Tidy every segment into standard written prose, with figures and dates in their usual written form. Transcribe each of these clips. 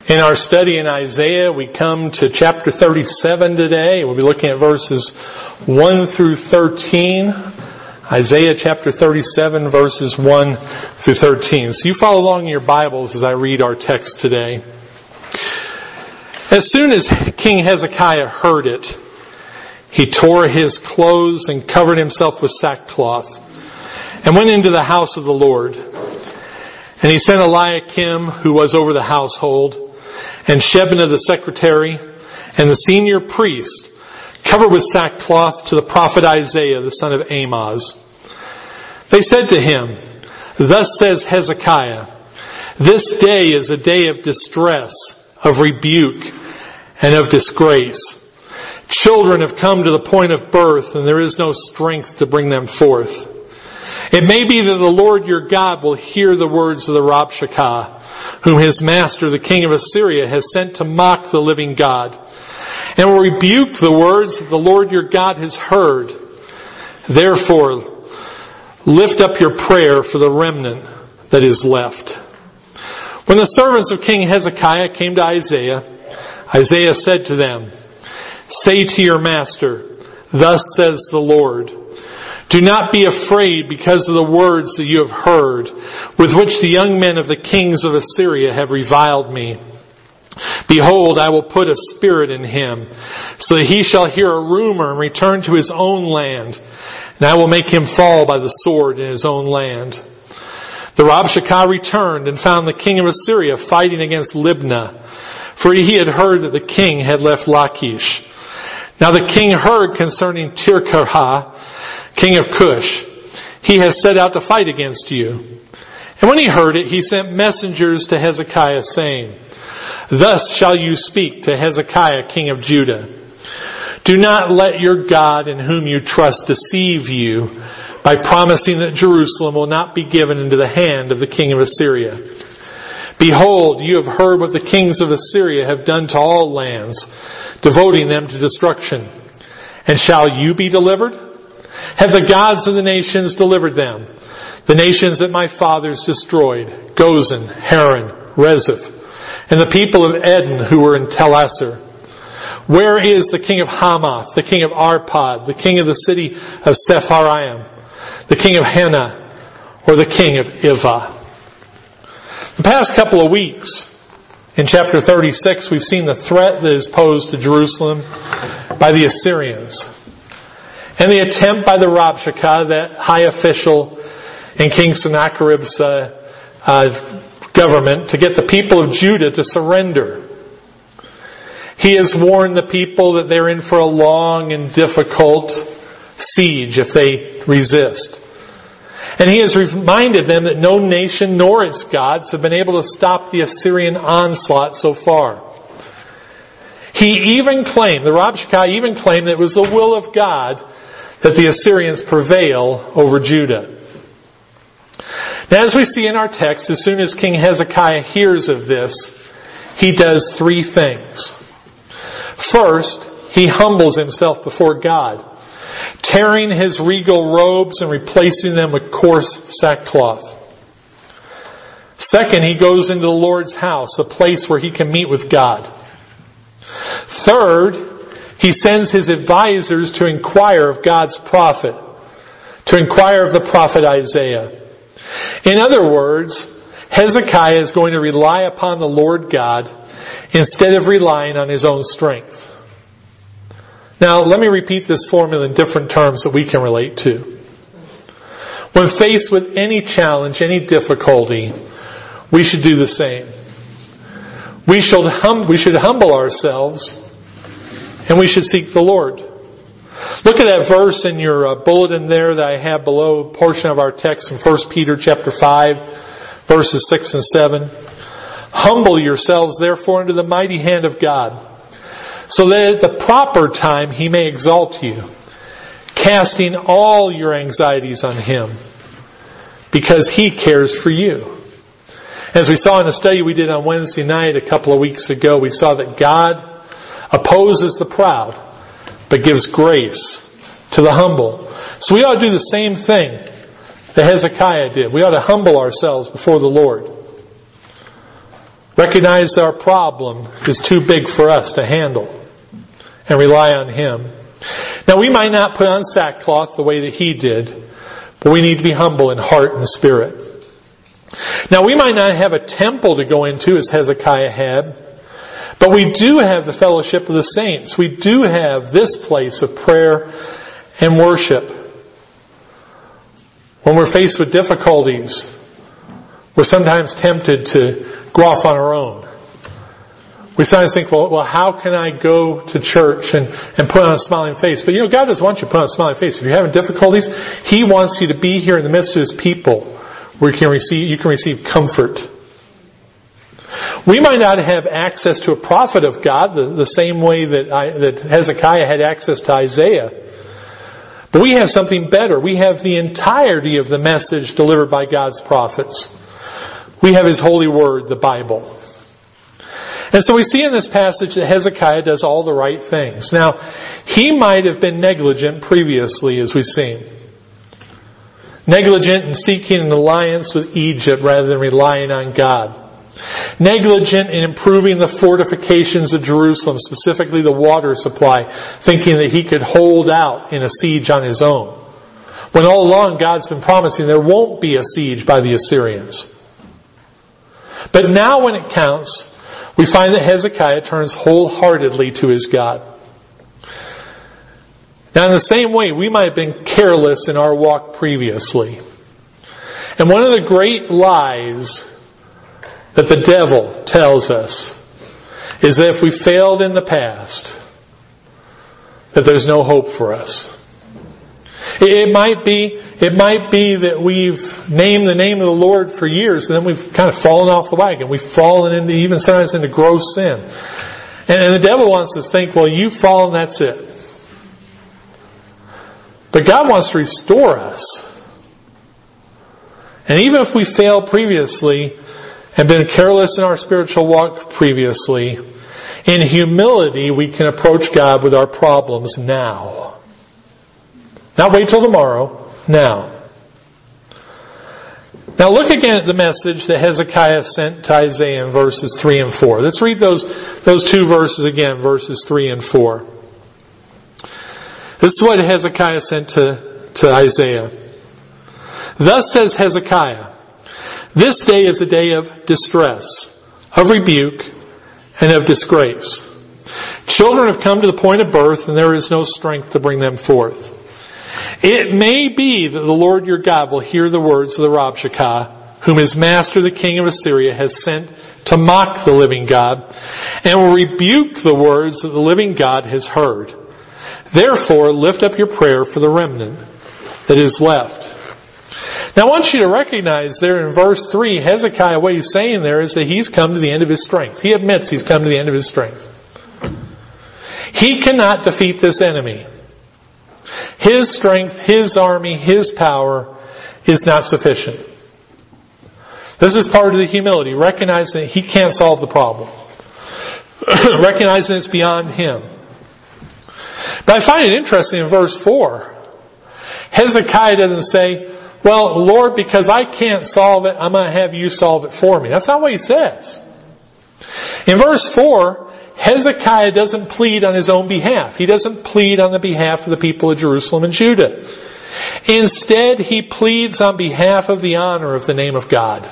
In our study in Isaiah, we come to chapter 37 today. We'll be looking at verses 1 through 13. Isaiah chapter 37, verses 1 through 13. So you follow along in your Bibles as I read our text today. As soon as King Hezekiah heard it, he tore his clothes and covered himself with sackcloth and went into the house of the Lord. And he sent Eliakim, who was over the household, and Shebna the secretary, and the senior priest, covered with sackcloth, to the prophet Isaiah the son of Amoz. They said to him, "Thus says Hezekiah, this day is a day of distress, of rebuke, and of disgrace. Children have come to the point of birth, and there is no strength to bring them forth. It may be that the Lord your God will hear the words of the Rabshakeh, whom his master, the king of Assyria, has sent to mock the living God, and will rebuke the words that the Lord your God has heard. Therefore, lift up your prayer for the remnant that is left." When the servants of King Hezekiah came to Isaiah, Isaiah said to them, "Say to your master, thus says the Lord, do not be afraid because of the words that you have heard, with which the young men of the kings of Assyria have reviled me. Behold, I will put a spirit in him, so that he shall hear a rumor and return to his own land, and I will make him fall by the sword in his own land." The Rabshakeh returned and found the king of Assyria fighting against Libnah, for he had heard that the king had left Lachish. Now the king heard concerning Tirkirah, king of Cush. He has set out to fight against you. And when he heard it, he sent messengers to Hezekiah, saying, "Thus shall you speak to Hezekiah, king of Judah. Do not let your God in whom you trust deceive you by promising that Jerusalem will not be given into the hand of the king of Assyria. Behold, you have heard what the kings of Assyria have done to all lands, devoting them to destruction. And shall you be delivered? Have the gods of the nations delivered them? The nations that my fathers destroyed, Gozan, Haran, Rezeph, and the people of Eden who were in Telassar. Where is the king of Hamath, the king of Arpad, the king of the city of Sepharvaim, the king of Hena, or the king of Ivah?" The past couple of weeks, in chapter 36, we've seen the threat that is posed to Jerusalem by the Assyrians, and the attempt by the Rabshakeh, that high official in King Sennacherib's government, to get the people of Judah to surrender. He has warned the people that they're in for a long and difficult siege if they resist. And he has reminded them that no nation nor its gods have been able to stop the Assyrian onslaught so far. He even claimed, the Rabshakeh even claimed that it was the will of God that the Assyrians prevail over Judah. Now, as we see in our text, as soon as King Hezekiah hears of this, he does three things. First, he humbles himself before God, tearing his regal robes and replacing them with coarse sackcloth. Second, he goes into the Lord's house, the place where he can meet with God. Third, he sends his advisors to inquire of God's prophet, to inquire of the prophet Isaiah. In other words, Hezekiah is going to rely upon the Lord God instead of relying on his own strength. Now, let me repeat this formula in different terms that we can relate to. When faced with any challenge, any difficulty, we should do the same. We should humble ourselves, and we should seek the Lord. Look at that verse in your bulletin there that I have below, a portion of our text from 1 Peter chapter 5, verses 6 and 7. "Humble yourselves, therefore, under the mighty hand of God, so that at the proper time he may exalt you, casting all your anxieties on him, because he cares for you." As we saw in the study we did on Wednesday night a couple of weeks ago, we saw that God opposes the proud, but gives grace to the humble. So we ought to do the same thing that Hezekiah did. We ought to humble ourselves before the Lord. Recognize our problem is too big for us to handle and rely on Him. Now we might not put on sackcloth the way that he did, but we need to be humble in heart and spirit. Now we might not have a temple to go into as Hezekiah had, but we do have the fellowship of the saints. We do have this place of prayer and worship. When we're faced with difficulties, we're sometimes tempted to go off on our own. We sometimes think, well, how can I go to church and put on a smiling face? But God doesn't want you to put on a smiling face. If you're having difficulties, He wants you to be here in the midst of His people where you can receive comfort. We might not have access to a prophet of God the same way that Hezekiah had access to Isaiah. But we have something better. We have the entirety of the message delivered by God's prophets. We have His holy word, the Bible. And so we see in this passage that Hezekiah does all the right things. Now, he might have been negligent previously, as we've seen. Negligent in seeking an alliance with Egypt rather than relying on God. Negligent in improving the fortifications of Jerusalem, specifically the water supply, thinking that he could hold out in a siege on his own. When all along God's been promising there won't be a siege by the Assyrians. But now when it counts, we find that Hezekiah turns wholeheartedly to his God. Now in the same way, we might have been careless in our walk previously. And one of the great lies that the devil tells us is that if we failed in the past, that there's no hope for us. It might be that we've named the name of the Lord for years and then we've kind of fallen off the wagon. We've fallen into, even sometimes into gross sin. And the devil wants us to think, well, you've fallen, that's it. But God wants to restore us. And even if we failed previously and been careless in our spiritual walk previously, in humility we can approach God with our problems now. Not wait till tomorrow, now. Now look again at the message that Hezekiah sent to Isaiah in verses 3 and 4. Let's read those two verses again, verses 3 and 4. This is what Hezekiah sent to Isaiah. Thus says Hezekiah, this day is a day of distress, of rebuke, and of disgrace. Children have come to the point of birth, and there is no strength to bring them forth. It may be that the Lord your God will hear the words of the Rabshakeh, whom his master the king of Assyria has sent to mock the living God, and will rebuke the words that the living God has heard. Therefore, lift up your prayer for the remnant that is left. Now I want you to recognize there in verse 3, Hezekiah, what he's saying there is that he's come to the end of his strength. He admits he's come to the end of his strength. He cannot defeat this enemy. His strength, his army, his power is not sufficient. This is part of the humility, recognizing that he can't solve the problem. Recognizing it's beyond him. But I find it interesting in verse 4. Hezekiah doesn't say, well, Lord, because I can't solve it, I'm going to have you solve it for me. That's not what he says. In verse 4, Hezekiah doesn't plead on his own behalf. He doesn't plead on the behalf of the people of Jerusalem and Judah. Instead, he pleads on behalf of the honor of the name of God.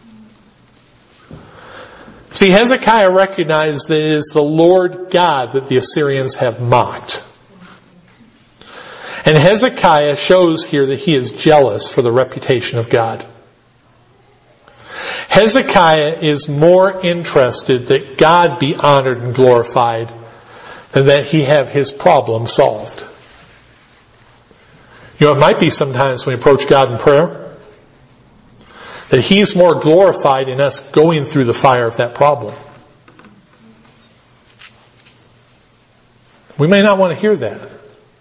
See, Hezekiah recognized that it is the Lord God that the Assyrians have mocked. And Hezekiah shows here that he is jealous for the reputation of God. Hezekiah is more interested that God be honored and glorified than that he have his problem solved. It might be sometimes when we approach God in prayer that he's more glorified in us going through the fire of that problem. We may not want to hear that.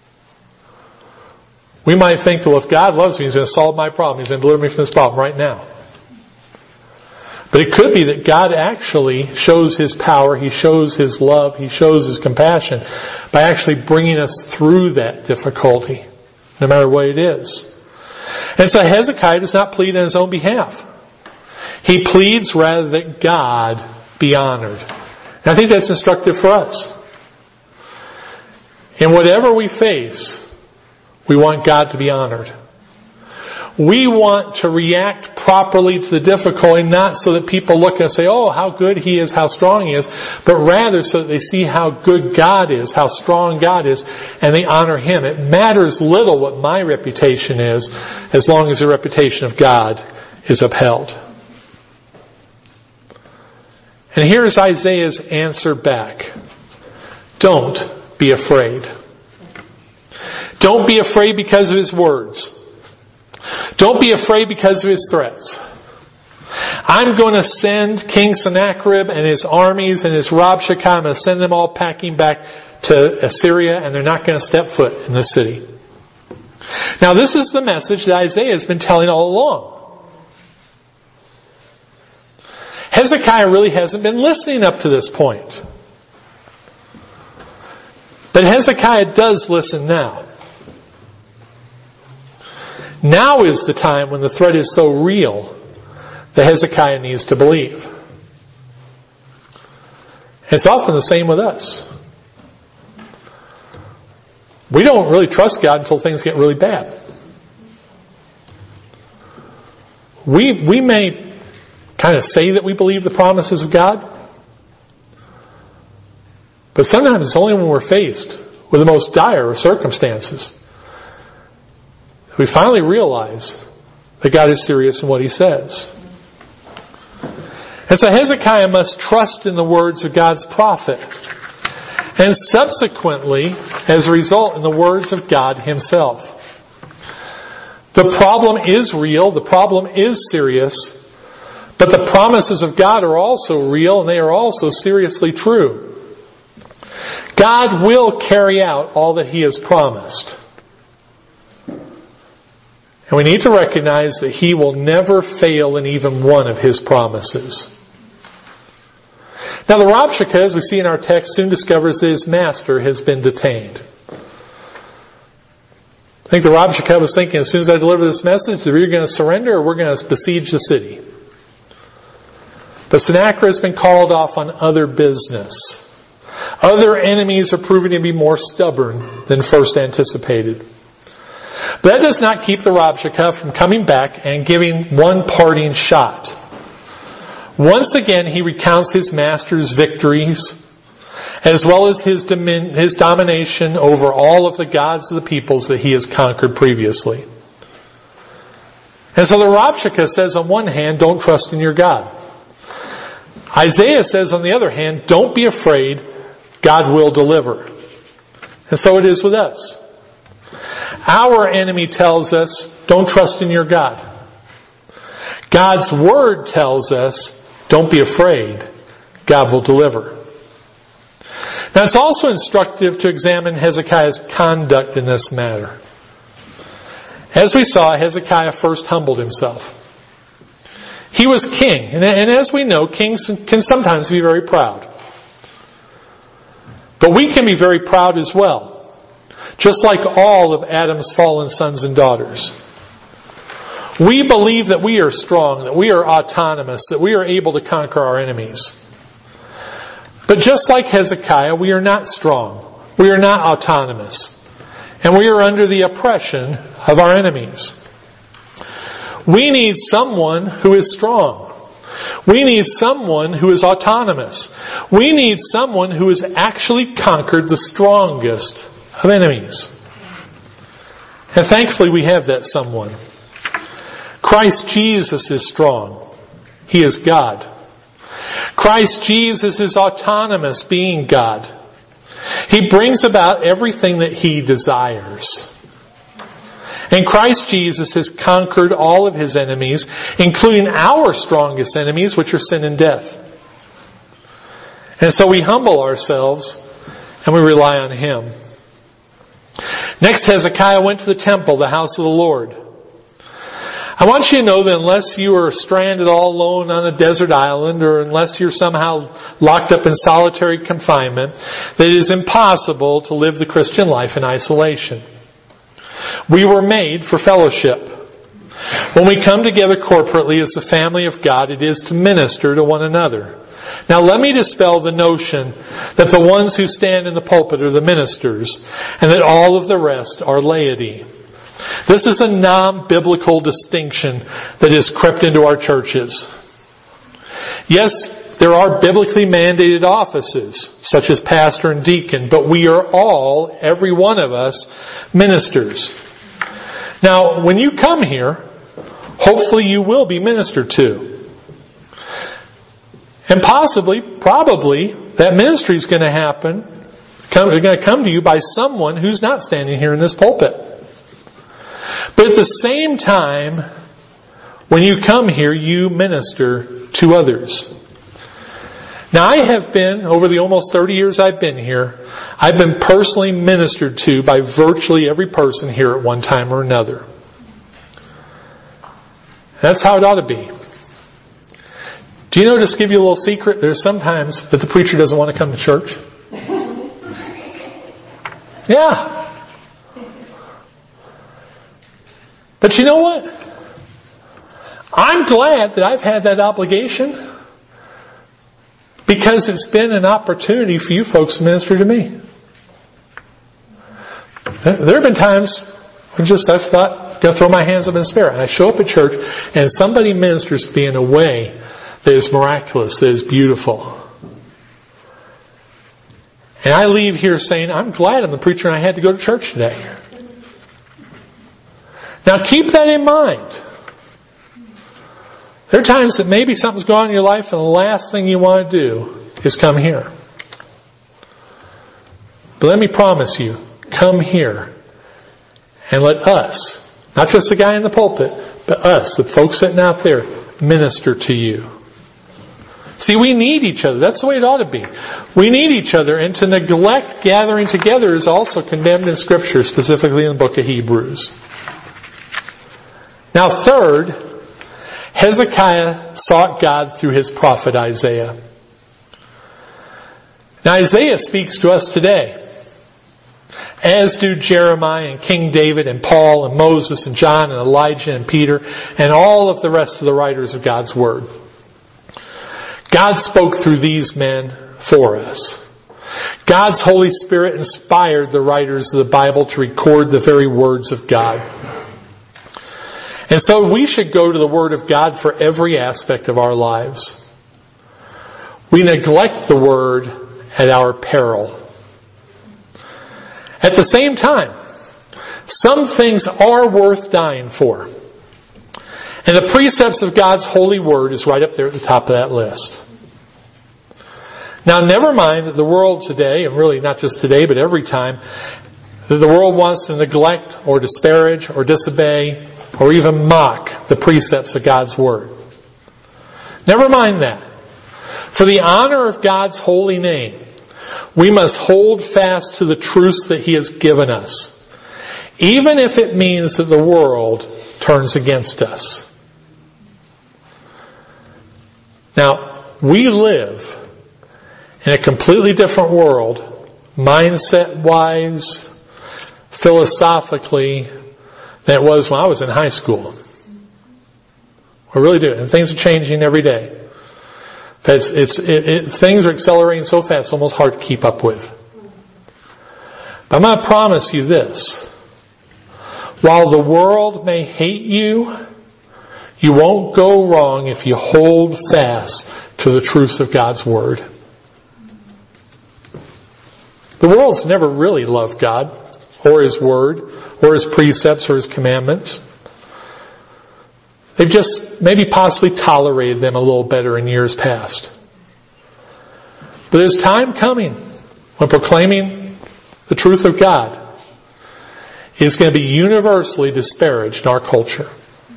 We might think that, well, if God loves me, he's going to solve my problem. He's going to deliver me from this problem right now. But it could be that God actually shows his power, he shows his love, he shows his compassion by actually bringing us through that difficulty, no matter what it is. And so Hezekiah does not plead on his own behalf. He pleads rather that God be honored. And I think that's instructive for us. In whatever we face, we want God to be honored. We want to react properly to the difficulty, not so that people look and say, oh, how good He is, how strong He is, but rather so that they see how good God is, how strong God is, and they honor Him. It matters little what my reputation is, as long as the reputation of God is upheld. And here's Isaiah's answer back. Don't be afraid. Don't be afraid because of his words. Don't be afraid because of his threats. I'm going to send King Sennacherib and his armies and his Rabshakeh. I'm going to send them all packing back to Assyria, and they're not going to step foot in the city. Now, this is the message that Isaiah has been telling all along. Hezekiah really hasn't been listening up to this point. But Hezekiah does listen now. Now is the time when the threat is so real that Hezekiah needs to believe. It's often the same with us. We don't really trust God until things get really bad. We may kind of say that we believe the promises of God, but sometimes it's only when we're faced with the most dire of circumstances we finally realize that God is serious in what He says. And so Hezekiah must trust in the words of God's prophet, and subsequently, as a result, in the words of God Himself. The problem is real, the problem is serious, but the promises of God are also real, and they are also seriously true. God will carry out all that He has promised. And we need to recognize that He will never fail in even one of His promises. Now the Rabshakeh, as we see in our text, soon discovers that his master has been detained. I think the Rabshakeh was thinking, as soon as I deliver this message, either you're going to surrender or we're going to besiege the city. But Sennacherib has been called off on other business. Other enemies are proving to be more stubborn than first anticipated. But that does not keep the Rabshakeh from coming back and giving one parting shot. Once again, he recounts his master's victories, as well as his domination over all of the gods of the peoples that he has conquered previously. And so the Rabshakeh says, on one hand, don't trust in your God. Isaiah says, on the other hand, don't be afraid, God will deliver. And so it is with us. Our enemy tells us, don't trust in your God. God's Word tells us, don't be afraid, God will deliver. Now it's also instructive to examine Hezekiah's conduct in this matter. As we saw, Hezekiah first humbled himself. He was king, and as we know, kings can sometimes be very proud. But we can be very proud as well. Just like all of Adam's fallen sons and daughters. We believe that we are strong, that we are autonomous, that we are able to conquer our enemies. But just like Hezekiah, we are not strong. We are not autonomous. And we are under the oppression of our enemies. We need someone who is strong. We need someone who is autonomous. We need someone who has actually conquered the strongest of enemies. And thankfully we have that someone. Christ Jesus is strong. He is God. Christ Jesus is autonomous, being God. He brings about everything that He desires. And Christ Jesus has conquered all of His enemies, including our strongest enemies, which are sin and death. And so we humble ourselves and we rely on Him. Next, Hezekiah went to the temple, the house of the Lord. I want you to know that unless you are stranded all alone on a desert island, or unless you're somehow locked up in solitary confinement, that it is impossible to live the Christian life in isolation. We were made for fellowship. When we come together corporately as the family of God, it is to minister to one another, Now let me dispel the notion that the ones who stand in the pulpit are the ministers and that all of the rest are laity. This is a non-biblical distinction that has crept into our churches. Yes, there are biblically mandated offices, such as pastor and deacon, but we are all, every one of us, ministers. Now, when you come here, hopefully you will be ministered to. And possibly, probably, that ministry is going to happen, going to come to you by someone who's not standing here in this pulpit. But at the same time, when you come here, you minister to others. Now I have been, over the almost 30 years I've been here, I've been personally ministered to by virtually every person here at one time or another. That's how it ought to be. Do you know, just to give you a little secret, there's sometimes that the preacher doesn't want to come to church. Yeah. But you know what? I'm glad that I've had that obligation because it's been an opportunity for you folks to minister to me. There have been times when I thought, I'm going to throw my hands up in despair. And I show up at church and somebody ministers to me in a way that is miraculous, that is beautiful. And I leave here saying, I'm glad I'm the preacher and I had to go to church today. Now keep that in mind. There are times that maybe something's going on in your life and the last thing you want to do is come here. But let me promise you, come here and let us, not just the guy in the pulpit, but us, the folks sitting out there, minister to you. See, we need each other. That's the way it ought to be. We need each other, and to neglect gathering together is also condemned in Scripture, specifically in the book of Hebrews. Now third, Hezekiah sought God through his prophet Isaiah. Now Isaiah speaks to us today, as do Jeremiah and King David and Paul and Moses and John and Elijah and Peter and all of the rest of the writers of God's Word. God spoke through these men for us. God's Holy Spirit inspired the writers of the Bible to record the very words of God. And so we should go to the Word of God for every aspect of our lives. We neglect the Word at our peril. At the same time, some things are worth dying for. And the precepts of God's holy Word is right up there at the top of that list. Now never mind that the world today, and really not just today, but every time, that the world wants to neglect or disparage or disobey or even mock the precepts of God's Word. Never mind that. For the honor of God's holy name, we must hold fast to the truths that He has given us, even if it means that the world turns against us. Now, we live in a completely different world, mindset-wise, philosophically, than it was when I was in high school. We really do. And things are changing every day. Things are accelerating so fast, it's almost hard to keep up with. But I'm going to promise you this. While the world may hate you, you won't go wrong if you hold fast to the truths of God's Word. The world's never really loved God, or His Word, or His precepts, or His commandments. They've just maybe possibly tolerated them a little better in years past. But there's time coming when proclaiming the truth of God is going to be universally disparaged in our culture.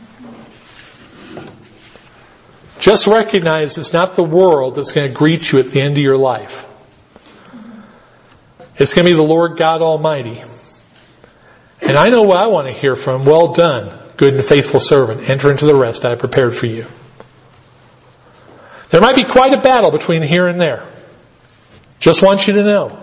Just recognize it's not the world that's going to greet you at the end of your life. It's going to be the Lord God Almighty. And I know what I want to hear from. Well done, good and faithful servant. Enter into the rest I prepared for you. There might be quite a battle between here and there. Just want you to know.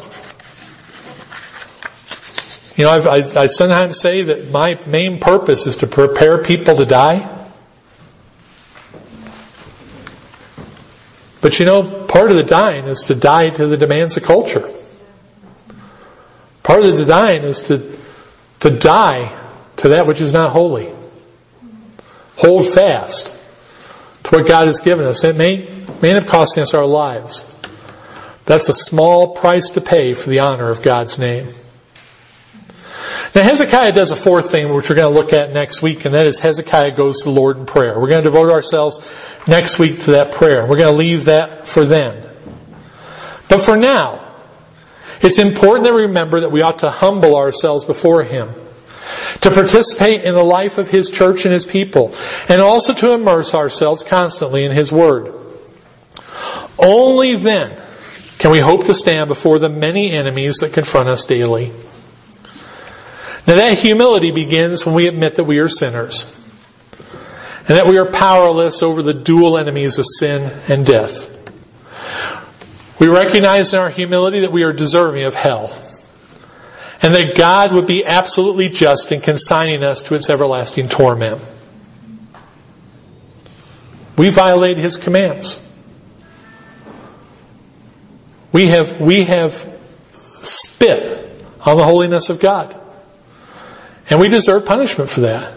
You know, I sometimes say that my main purpose is to prepare people to die. But part of the dying is to die to the demands of culture. Part of the dying is to die to that which is not holy. Hold fast to what God has given us. It may end up costing us our lives. That's a small price to pay for the honor of God's name. Now Hezekiah does a fourth thing, which we're going to look at next week, and that is Hezekiah goes to the Lord in prayer. We're going to devote ourselves next week to that prayer. We're going to leave that for then. But for now, it's important to remember that we ought to humble ourselves before Him, to participate in the life of His church and His people, and also to immerse ourselves constantly in His Word. Only then can we hope to stand before the many enemies that confront us daily. Now that humility begins when we admit that we are sinners, and that we are powerless over the dual enemies of sin and death. We recognize in our humility that we are deserving of hell, and that God would be absolutely just in consigning us to its everlasting torment. We violate His commands. We have spit on the holiness of God. And we deserve punishment for that.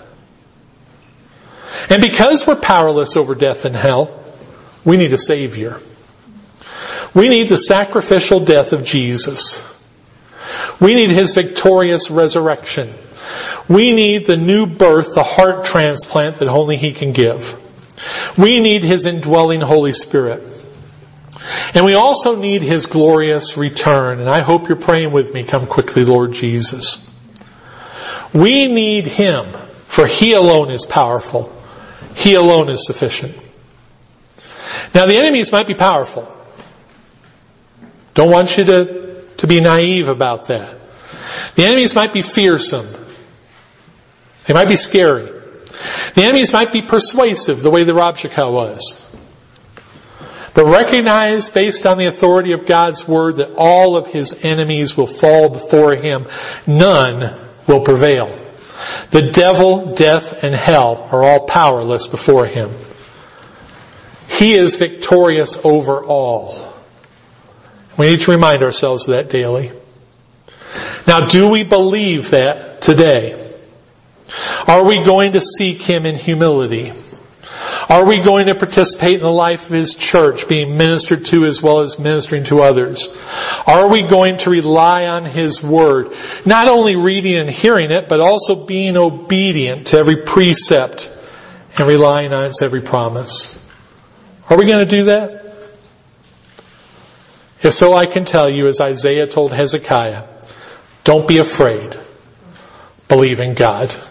And because we're powerless over death and hell, we need a Savior. We need the sacrificial death of Jesus. We need His victorious resurrection. We need the new birth, the heart transplant that only He can give. We need His indwelling Holy Spirit. And we also need His glorious return. And I hope you're praying with me, come quickly, Lord Jesus. We need Him, for He alone is powerful. He alone is sufficient. Now the enemies might be powerful. Don't want you to be naive about that. The enemies might be fearsome. They might be scary. The enemies might be persuasive, the way the Rabshakeh was. But recognize, based on the authority of God's Word, that all of His enemies will fall before Him. None will prevail. The devil, death, and hell are all powerless before Him. He is victorious over all. We need to remind ourselves of that daily. Now, do we believe that today? Are we going to seek Him in humility? Are we going to participate in the life of His church, being ministered to as well as ministering to others? Are we going to rely on His Word, not only reading and hearing it, but also being obedient to every precept and relying on its every promise? Are we going to do that? If so, I can tell you, as Isaiah told Hezekiah, don't be afraid. Believe in God.